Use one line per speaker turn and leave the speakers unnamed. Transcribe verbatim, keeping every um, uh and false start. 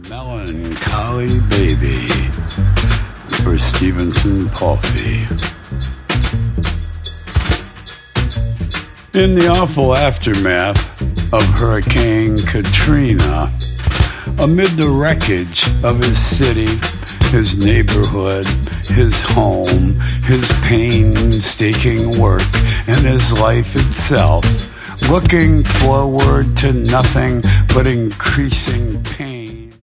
Melancholy Baby for Stevenson Palfy. In the awful aftermath of Hurricane Katrina, amid the wreckage of his city, his neighborhood, his home, his painstaking work, and his life itself, looking forward to nothing but increasing pain